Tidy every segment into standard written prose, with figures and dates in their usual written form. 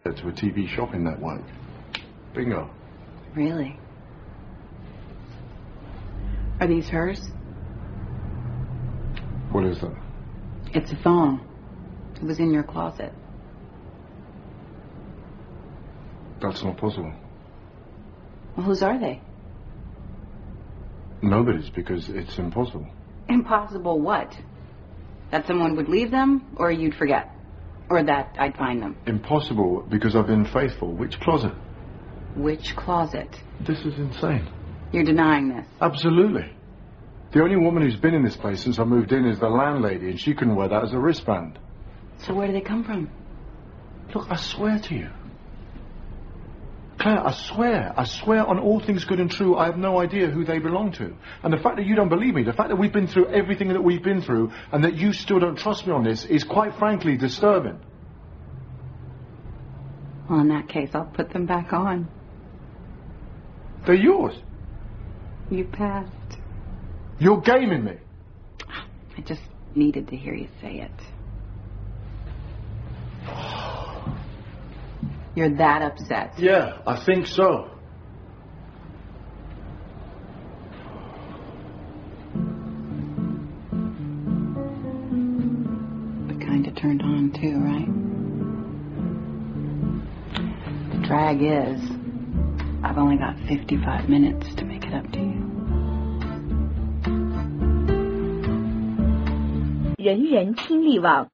to a TV shopping network. Bingo. Really? Are these hers? What is that? It's a phone. It was in your closet. That's not possible. Well, whose are they? Nobody's, because it's impossible. Impossible what? That someone would leave them, or you'd forget? Or that I'd find them? Impossible because I've been faithful. Which closet? Which closet? This is insane. You're denying this? Absolutely. The only woman who's been in this place since I moved in is the landlady, and she couldn't wear that as a wristband. So where do they come from? Look, I swear to you. Claire, I swear on all things good and true, I have no idea who they belong to. And the fact that you don't believe me, the fact that we've been through everything that we've been through, and that you still don't trust me on this, is quite frankly disturbing. Well, in that case, I'll put them back on. They're yours. You passed. You're gaming me. I just needed to hear you say it. You're that upset? Yeah, I think so. But kind of turned on too, right? The drag is, I've only got 55 minutes to make it up to you. 人人听力网。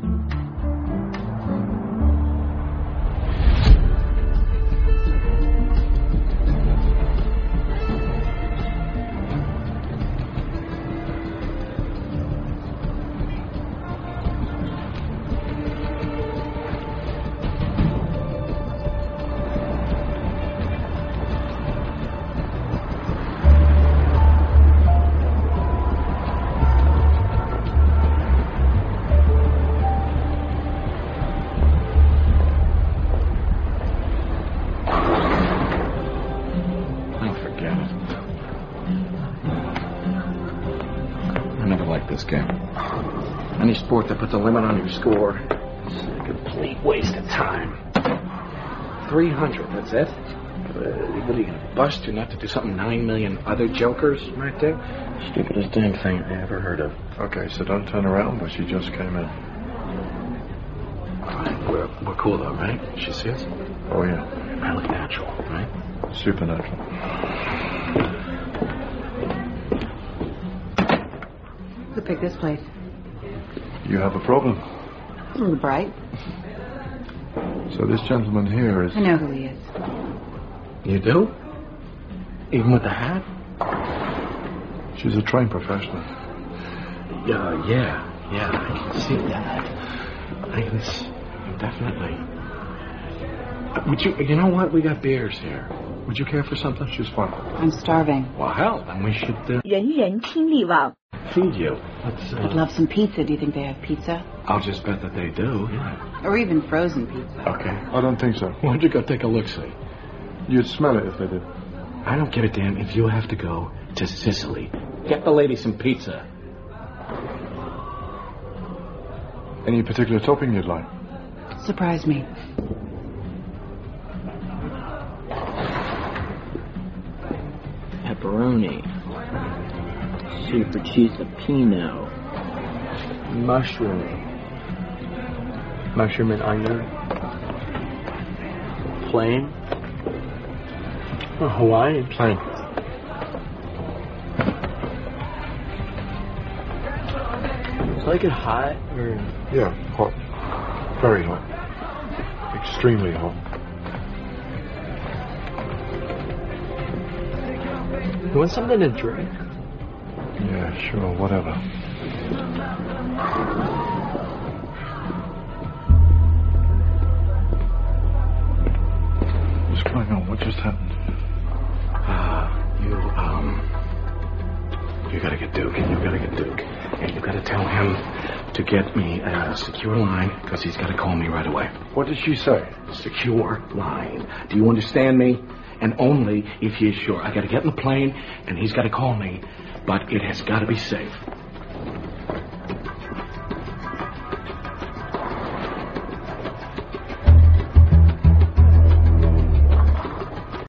Any sport that puts a limit on your score is a complete waste of time. 300, that's it? What are you going to bust you not to do something 9 million other jokers might do? Stupidest damn thing I ever heard of. Okay, so don't turn around, but she just came in. All right, we're cool though, right? She see us? Oh, yeah. I look natural, right? Supernatural. Who picked this place? You have a problem. A little bright. So this gentleman here is... I know who he is. You do? Even with the hat? She's a trained professional. Yeah, I can see that. I can see, definitely. Would you know what? We got beers here. Would you care for something? She's fine. I'm starving. Well, hell, then we should... 人人听力网。 feed you. I'd love some pizza. Do you think they have pizza? I'll just bet that they do, yeah. Or even frozen pizza. Okay. I don't think so. Why don't you go take a look-see? You'd smell it if they did. I don't give a damn if you have to go to Sicily. Get the lady some pizza. Any particular topping you'd like? Surprise me. Pepperoni, super cheese Pinot, mushroom and onion, plain, Hawaiian plain. Like it hot or? Yeah, hot. Very hot. Extremely hot. You want something to drink? Yeah, sure, whatever. What's going on? What just happened? You gotta get Duke. And you gotta tell him to get me a secure line, because he's gotta call me right away. What did she say? Secure line. Do you understand me? And only if he is sure. I gotta get in the plane, and he's gotta call me, but it has gotta be safe.